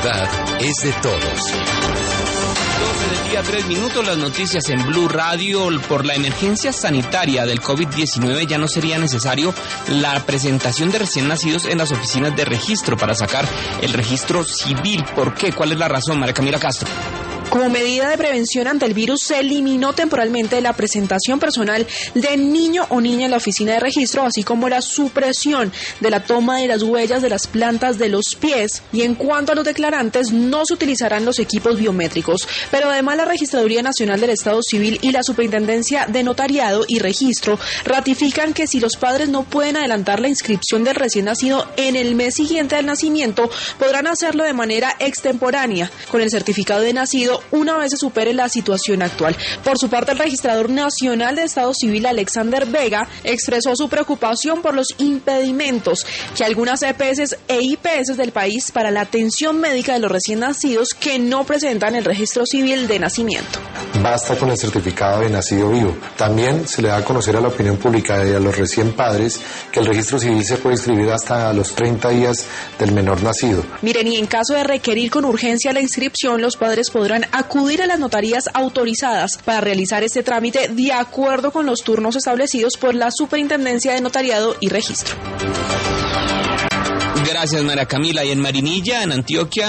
verdad es de todos. 12 del día, 3 minutos, las noticias en Blue Radio. Por la emergencia sanitaria del COVID-19 ya no sería necesario la presentación de recién nacidos en las oficinas de registro para sacar el registro civil. ¿Por qué? ¿Cuál es la razón, María Camila Castro? Como medida de prevención ante el virus, se eliminó temporalmente la presentación personal de niño o niña en la oficina de registro, así como la supresión de la toma de las huellas de las plantas de los pies. Y en cuanto a los declarantes, no se utilizarán los equipos biométricos. Pero además la Registraduría Nacional del Estado Civil y la Superintendencia de Notariado y Registro ratifican que si los padres no pueden adelantar la inscripción del recién nacido en el mes siguiente del nacimiento, podrán hacerlo de manera extemporánea, con el certificado de nacido, una vez se supere la situación actual. Por su parte, el Registrador Nacional de Estado Civil, Alexander Vega, expresó su preocupación por los impedimentos que algunas EPS e IPS del país para la atención médica de los recién nacidos que no presentan el registro civil de nacimiento. Basta con el certificado de nacido vivo. También se le da a conocer a la opinión pública y a los recién padres que el registro civil se puede inscribir hasta los 30 días del menor nacido. Miren, y en caso de requerir con urgencia la inscripción, los padres podrán acudir a las notarías autorizadas para realizar este trámite de acuerdo con los turnos establecidos por la Superintendencia de Notariado y Registro. Gracias, María Camila. Y en Marinilla, en Antioquia,